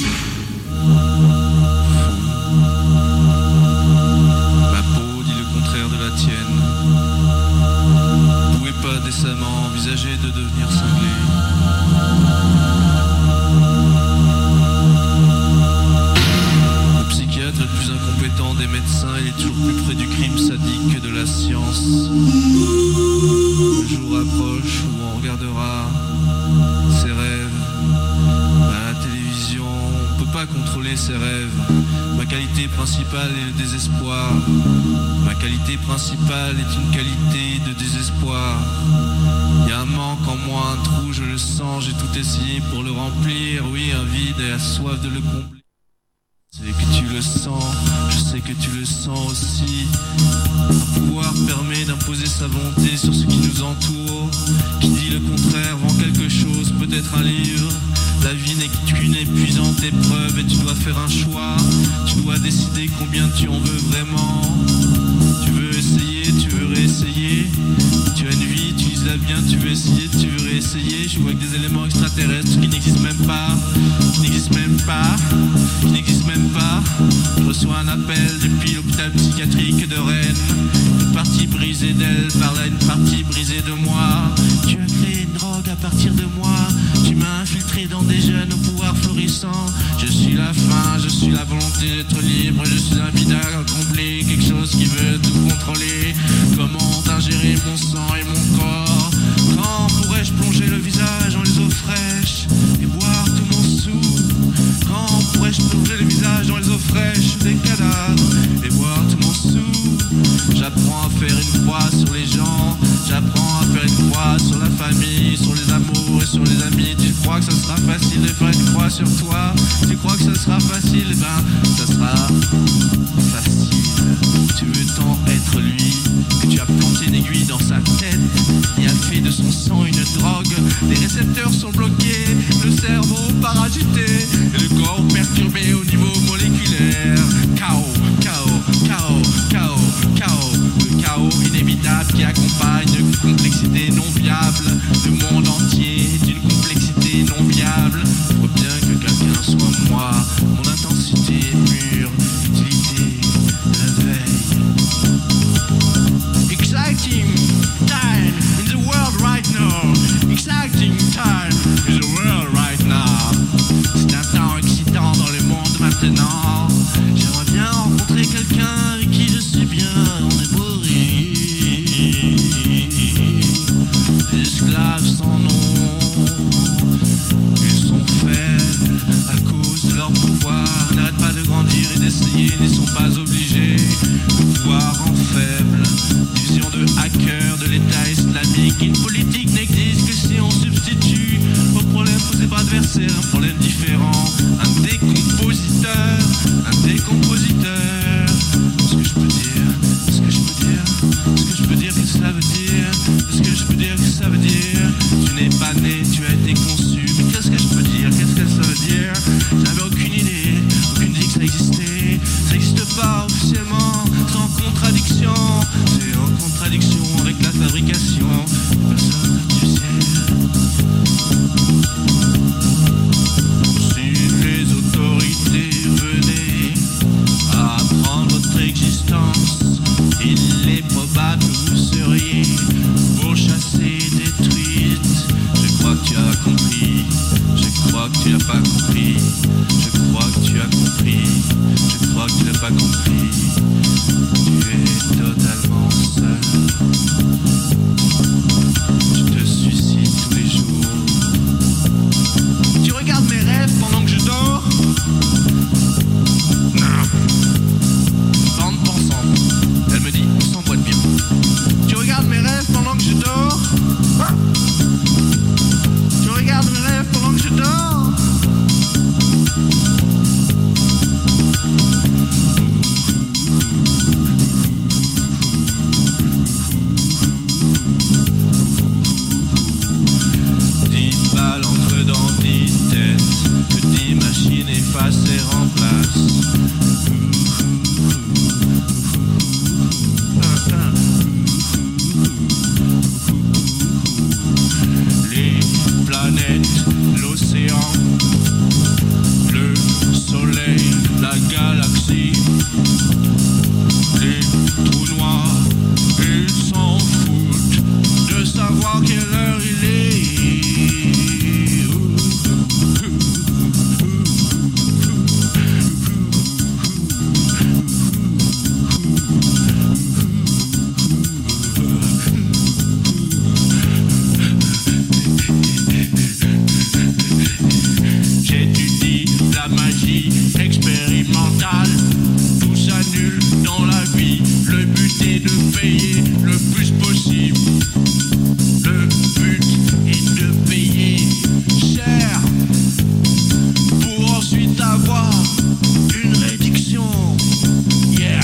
Ma peau dit le contraire de la tienne. Vous pouvez pas décemment envisager de devenir cinglé. Le plus incompétent des médecins, il est toujours plus près du crime sadique que de la science. Le jour approche où on regardera ses rêves à la télévision. On peut pas contrôler ses rêves. Ma qualité principale est le désespoir. Ma qualité principale est une qualité de désespoir. Il y a un manque en moi, un trou, je le sens, j'ai tout essayé pour le remplir. Oui, un vide et la soif de le combler. Je sais que tu le sens, je sais que tu le sens aussi. Un pouvoir permet d'imposer sa volonté sur ce qui nous entoure. Qui dit le contraire vend quelque chose, peut-être un livre. La vie n'est qu'une épuisante épreuve et tu dois faire un choix. Tu dois décider combien tu en veux vraiment. Tu veux essayer, tu veux réessayer. Tu as une vie, tu uses la bien, tu veux essayer, tu veux réessayer. Je vois que des éléments extraterrestres qui n'existent même pas, qui n'existent même pas, qui n'existent même pas. Je reçois un appel depuis l'hôpital psychiatrique de Rennes. Une partie brisée d'elle parle à une partie brisée de moi. Tu as créé une drogue à partir de moi. Tu m'as infiltré dans des jeunes au pouvoir florissant. Je suis la faim, je suis la volonté d'être libre. Je suis un vide à combler, quelque chose qui veut tout contrôler. Comment ingérer mon sang et mon corps? Quand pourrais-je plonger le visage dans les eaux fraîches et boire tout mon sou? Quand pourrais-je plonger le visage dans les eaux fraîches des cadavres et boire tout mon sou? J'apprends à faire une croix sur les gens. J'apprends à faire une croix sur la famille, sur les amours et sur les amis. Tu crois que ça sera facile de faire une croix sur toi? Tu crois que ça sera facile? Eh ben, ça sera facile. Tu veux tant être lui que tu as planté une aiguille dans sa tête et a fait de son sang une drogue. Les récepteurs sont bloqués, le cerveau parasité et le corps perturbé au niveau moléculaire. Chaos, chaos, chaos, chaos, chaos. Le chaos inévitable qui accompagne une complexité non viable. Le monde entier est une complexité non viable. Faut bien que quelqu'un soit moi. Mon intensité pure, utilité, la veille. Exciting time in the world right now. Exciting time in the world right now. C'est un temps excitant dans le monde maintenant. J'aimerais bien en pouvoir n'arrêtent pas de grandir et d'essayer, n'y sont pas obligés. Le pouvoir en faible, division de hackers de l'État islamique. Une politique n'existe que si on substitue au problème posé par l'adversaire un problème différent. Un décompositeur, un décompositeur. Ce que je peux dire, ce que je peux dire, ce que je peux dire que ça veut dire, ce que je peux dire que ça veut dire. Tu n'es pas né, tu as été conçu. Mais qu'est-ce que je peux dire, qu'est-ce que ça veut dire? J'avais aucune idée, aucune idée que ça existait. Ça n'existe pas officiellement, c'est en contradiction. C'est en contradiction avec la fabrication des personnes artificielles. Si les autorités venaient à apprendre votre existence, il est probable que vous seriez pourchassés, détruites. Je crois que tu as compris, je crois que tu n'as pas compris, je crois que tu as compris, je crois que tu n'as pas compris. Tu es totalement seul. Je te suicide tous les jours. Tu regardes mes rêves pendant que je dors? Non. Bande pensante. Elle me dit, on s'emboîte bien. Tu regardes mes rêves pendant que je dors? Tu regardes mes rêves pendant que je dors? Dix balles entrent dans dix têtes, que dix machines effacent et remplacent. Les planètes, l'océan, le soleil, la galaxie, les trous noirs, ils s'en foutent de savoir quelle heure il est. J'étudie la magie expérimentale. Tout s'annule dans la vie. Le but est de payer le plus possible. Le but est de payer cher pour ensuite avoir une réduction. Yeah.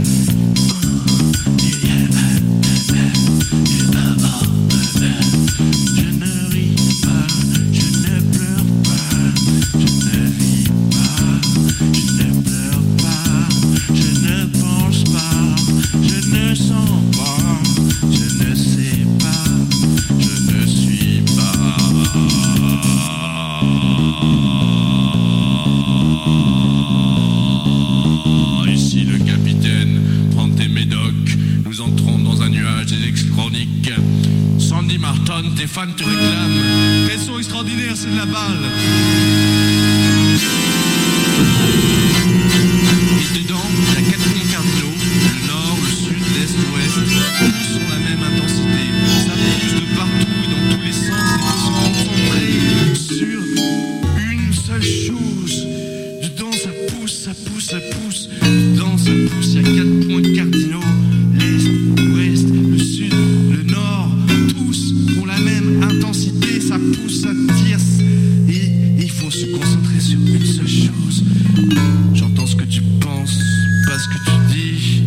Je ne ris pas, je ne pleure pas, je ne vis pas, je ne pleure pas, je ne pense pas, je ne sens pas, je ne sais pas, je ne suis pas. Ici le capitaine, prends tes médocs, nous entrons dans un nuage électronique. Sandy Martin, tes fans te réclament. Elles sont extraordinaires, c'est de la balle. Et dedans, il y a quatre ponts cardinaux, le nord, le sud, l'est, l'ouest. Tous ont la même intensité. Ça pousse de partout et dans tous les sens. Il faut se concentrer sur une seule chose. Dedans, ça pousse, ça pousse, ça pousse. Dedans, ça pousse, il y a quatre points cardinaux. L'est, l'ouest, le sud, le nord. Tous ont la même intensité. Ça pousse, ça tire. Et il faut se concentrer sur une seule chose. J'entends ce que tu penses, pas ce que tu dis.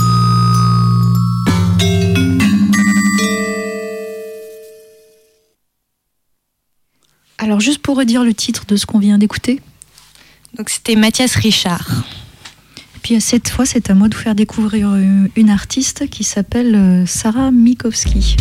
Alors juste pour redire le titre de ce qu'on vient d'écouter. Donc c'était Mathias Richard. Et puis cette fois, c'est à moi de vous faire découvrir une artiste qui s'appelle Sarah Mikowski.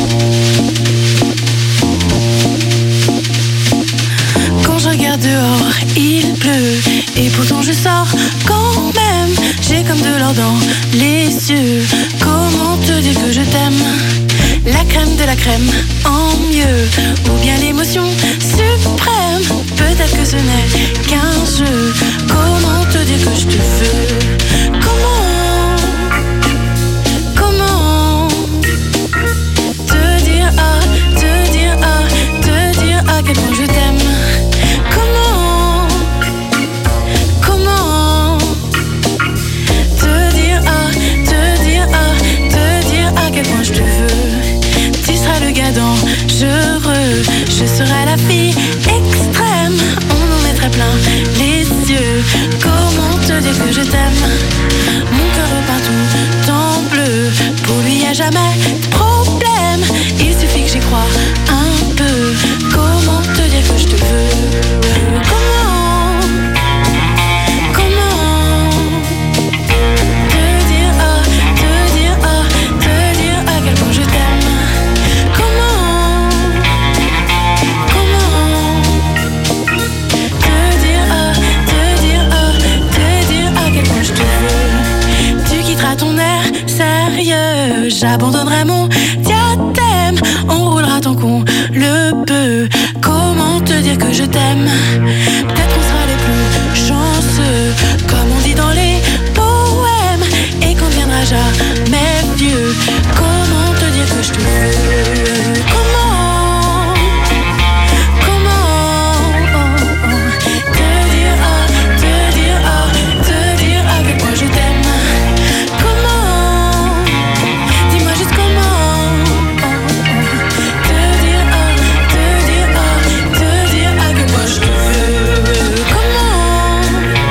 Quand je regarde dehors, il pleut. Et pourtant je sors quand même. J'ai comme de l'or dans les yeux. Comment te dire que je t'aime? La crème de la crème, en mieux. Ou bien l'émotion suprême. Peut-être que ce n'est qu'un jeu. Comment te dire que je te veux? Comment? Comment te dire ah, te dire ah, te dire à quel point je t'aime? Comment? te dire que je t'aime. Mon cœur repeint tout en bleu. Pour lui y a jamais de problème. Il suffit que j'y croie un peu. Comment te dire que je te veux? Comment? Comment te dire ah, te dire ah, te dire à quel point je t'aime? Comment? Comment te dire ah, te dire ah, te dire à quel point je te veux? Tu quitteras ton air sérieux, j'abandonnerai mon diadème, on roulera tant qu'on le peut. Comment te dire que je t'aime? Peut-être qu'on sera les plus chanceux, comme on dit dans les poèmes, et qu'on ne viendra jamais vieux. Comment te dire que je te veux? Comment? Comment oh, oh. Te dire ah, te dire ah, te dire à quel point je t'aime? Comment? Dis-moi juste comment oh, oh. Te dire ah, te dire ah, te dire à quel point je te veux. Comment?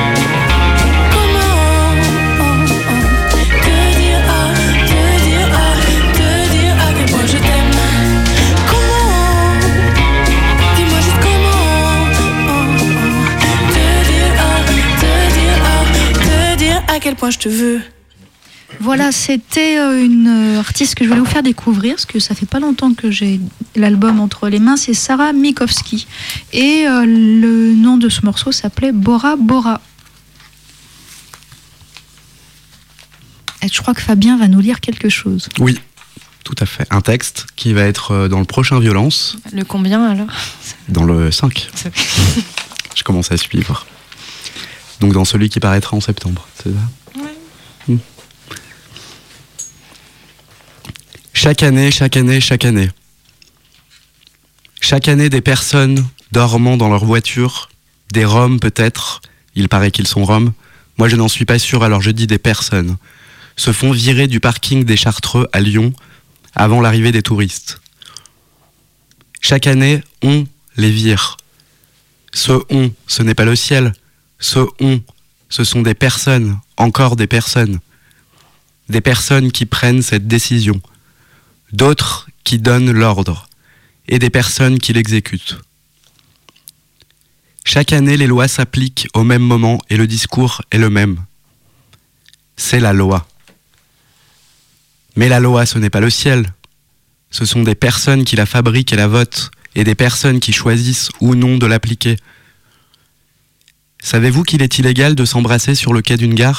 Comment oh, oh. Te dire ah, te dire ah, te dire à quel point je t'aime. Comment? Dis-moi juste comment oh, oh. Te dire ah, te dire ah, te dire à quel point je te veux. Voilà, c'était euh, une euh, artiste que je voulais vous faire découvrir, parce que ça fait pas longtemps que j'ai l'album entre les mains, c'est Sarah Mikowski. Et euh, le nom de ce morceau s'appelait Bora Bora. Et je crois que Fabien va nous lire quelque chose. Oui, tout à fait. Un texte qui va être euh, dans le prochain Violence, Le combien alors? dans le cinq. C'est- Je commence à suivre. Donc dans celui qui paraîtra en septembre, c'est ça? Ouais. Hmm. Chaque année, chaque année, chaque année. Chaque année, des personnes dormant dans leur voiture, des Roms peut-être, il paraît qu'ils sont Roms, moi je n'en suis pas sûr, alors je dis des personnes, se font virer du parking des Chartreux à Lyon avant l'arrivée des touristes. Chaque année, on les vire. Ce on, ce n'est pas le ciel. Ce on, ce sont des personnes, encore des personnes. Des personnes qui prennent cette décision. D'autres qui donnent l'ordre. Et des personnes qui l'exécutent. Chaque année, les lois s'appliquent au même moment et le discours est le même. C'est la loi. Mais la loi, ce n'est pas le ciel. Ce sont des personnes qui la fabriquent et la votent, et des personnes qui choisissent ou non de l'appliquer. Savez-vous qu'il est illégal de s'embrasser sur le quai d'une gare ?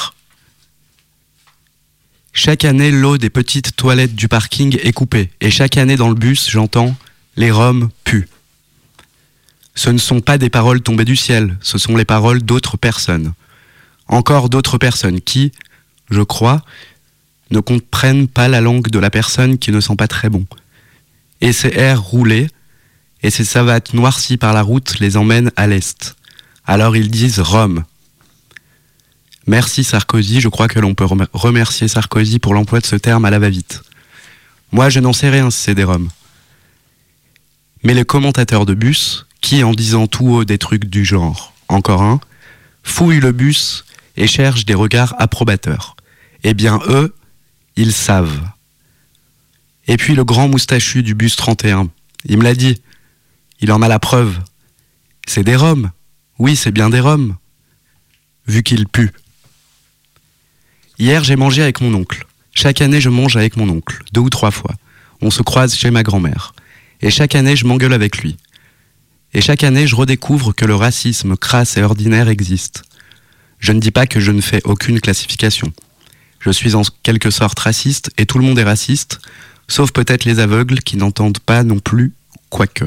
Chaque année, l'eau des petites toilettes du parking est coupée, et chaque année dans le bus, j'entends « les Roms puent ». Ce ne sont pas des paroles tombées du ciel, ce sont les paroles d'autres personnes. Encore d'autres personnes qui, je crois, ne comprennent pas la langue de la personne qui ne sent pas très bon. Et ces airs roulés, et ces savates noircies par la route les emmènent à l'est. Alors ils disent Rome. Merci Sarkozy, je crois que l'on peut remercier Sarkozy pour l'emploi de ce terme à la va-vite. Moi je n'en sais rien si c'est des Roms. Mais les commentateurs de bus, qui en disant tout haut des trucs du genre, encore un, fouillent le bus et cherchent des regards approbateurs. Eh bien eux, ils savent. Et puis le grand moustachu du bus trente et un, il me l'a dit, il en a la preuve. C'est des Roms, oui c'est bien des Roms, vu qu'ils puent. Hier j'ai mangé avec mon oncle. Chaque année je mange avec mon oncle, deux ou trois fois. On se croise chez ma grand-mère. Et chaque année je m'engueule avec lui. Et chaque année je redécouvre que le racisme crasse et ordinaire existe. Je ne dis pas que je ne fais aucune classification. Je suis en quelque sorte raciste et tout le monde est raciste, sauf peut-être les aveugles qui n'entendent pas non plus, quoique.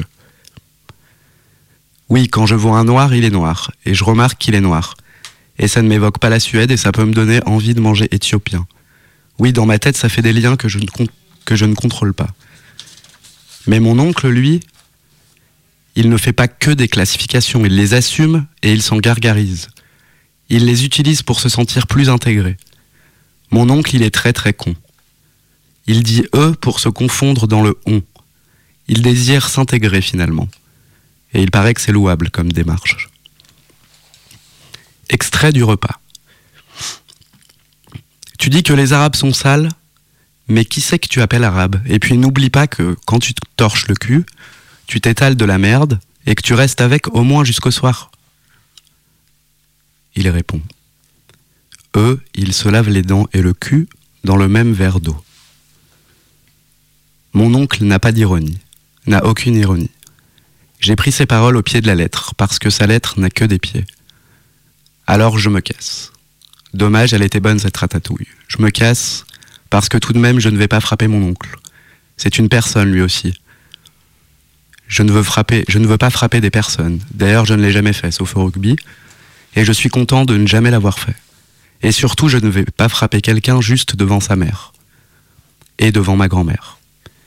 Oui, quand je vois un noir, il est noir, et je remarque qu'il est noir. Et ça ne m'évoque pas la Suède et ça peut me donner envie de manger éthiopien. Oui, dans ma tête, ça fait des liens que je ne, con- que je ne contrôle pas. Mais mon oncle, lui, il ne fait pas que des classifications, il les assume et il s'en gargarise. Il les utilise pour se sentir plus intégré. Mon oncle, il est très très con. Il dit « eux » pour se confondre dans le « on ». Il désire s'intégrer finalement. Et il paraît que c'est louable comme démarche. Extrait du repas. Tu dis que les Arabes sont sales, mais qui c'est que tu appelles arabe? Et puis n'oublie pas que quand tu te torches le cul, tu t'étales de la merde et que tu restes avec au moins jusqu'au soir. Il répond. Eux, ils se lavent les dents et le cul dans le même verre d'eau. Mon oncle n'a pas d'ironie, n'a aucune ironie. J'ai pris ses paroles au pied de la lettre, parce que sa lettre n'a que des pieds. Alors je me casse. Dommage, elle était bonne cette ratatouille. Je me casse, parce que tout de même je ne vais pas frapper mon oncle. C'est une personne lui aussi. Je ne veux frapper, je ne veux pas frapper des personnes. D'ailleurs, je ne l'ai jamais fait, sauf au rugby, et je suis content de ne jamais l'avoir fait. Et surtout, je ne vais pas frapper quelqu'un juste devant sa mère. Et devant ma grand-mère.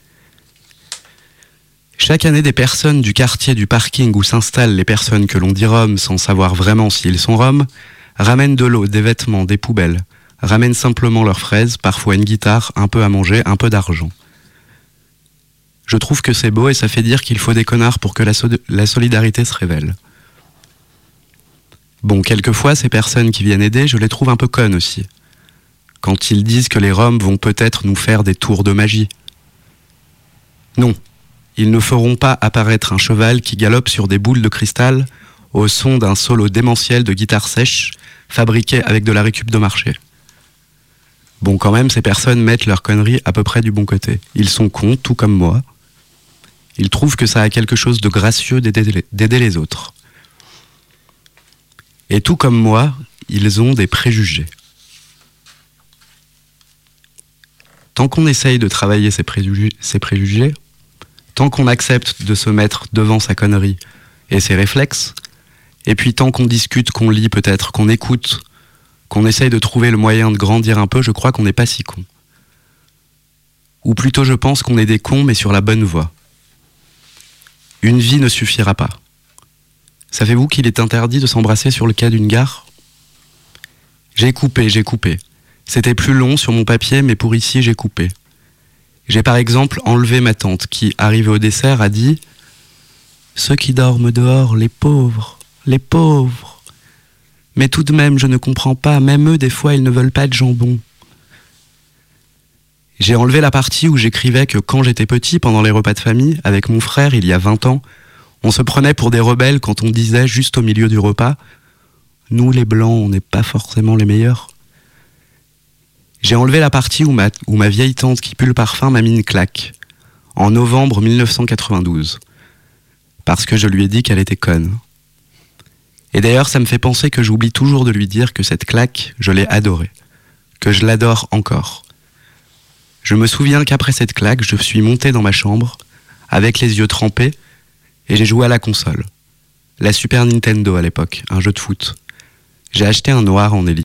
Chaque année, des personnes du quartier du parking où s'installent les personnes que l'on dit roms sans savoir vraiment s'ils sont roms, ramènent de l'eau, des vêtements, des poubelles, ramènent simplement leurs fraises, parfois une guitare, un peu à manger, un peu d'argent. Je trouve que c'est beau et ça fait dire qu'il faut des connards pour que la, so- la solidarité se révèle. Bon, quelquefois, ces personnes qui viennent aider, je les trouve un peu connes aussi. Quand ils disent que les roms vont peut-être nous faire des tours de magie. Non. Ils ne feront pas apparaître un cheval qui galope sur des boules de cristal au son d'un solo démentiel de guitare sèche fabriqué avec de la récup de marché. Bon, quand même, ces personnes mettent leurs conneries à peu près du bon côté. Ils sont cons, tout comme moi. Ils trouvent que ça a quelque chose de gracieux d'aider, d'aider les autres. Et tout comme moi, ils ont des préjugés. Tant qu'on essaye de travailler ces préjugés, ces préjugés tant qu'on accepte de se mettre devant sa connerie et ses réflexes, et puis tant qu'on discute, qu'on lit peut-être, qu'on écoute, qu'on essaye de trouver le moyen de grandir un peu, je crois qu'on n'est pas si con. Ou plutôt je pense qu'on est des cons mais sur la bonne voie. Une vie ne suffira pas. Savez-vous qu'il est interdit de s'embrasser sur le quai d'une gare? J'ai coupé, j'ai coupé. C'était plus long sur mon papier, mais pour ici j'ai coupé. J'ai par exemple enlevé ma tante qui, arrivée au dessert, a dit « Ceux qui dorment dehors, les pauvres, les pauvres. Mais tout de même, je ne comprends pas, même eux, des fois, ils ne veulent pas de jambon. » J'ai enlevé la partie où j'écrivais que quand j'étais petit, pendant les repas de famille, avec mon frère, il y a vingt ans, on se prenait pour des rebelles quand on disait, juste au milieu du repas, « Nous, les blancs, on n'est pas forcément les meilleurs. » J'ai enlevé la partie où ma, où ma vieille tante qui pue le parfum m'a mis une claque, en novembre mille neuf cent quatre-vingt-douze, parce que je lui ai dit qu'elle était conne. Et d'ailleurs, ça me fait penser que j'oublie toujours de lui dire que cette claque, je l'ai adorée, que je l'adore encore. Je me souviens qu'après cette claque, je suis monté dans ma chambre, avec les yeux trempés, et j'ai joué à la console. La Super Nintendo à l'époque, un jeu de foot. J'ai acheté un noir en, éli-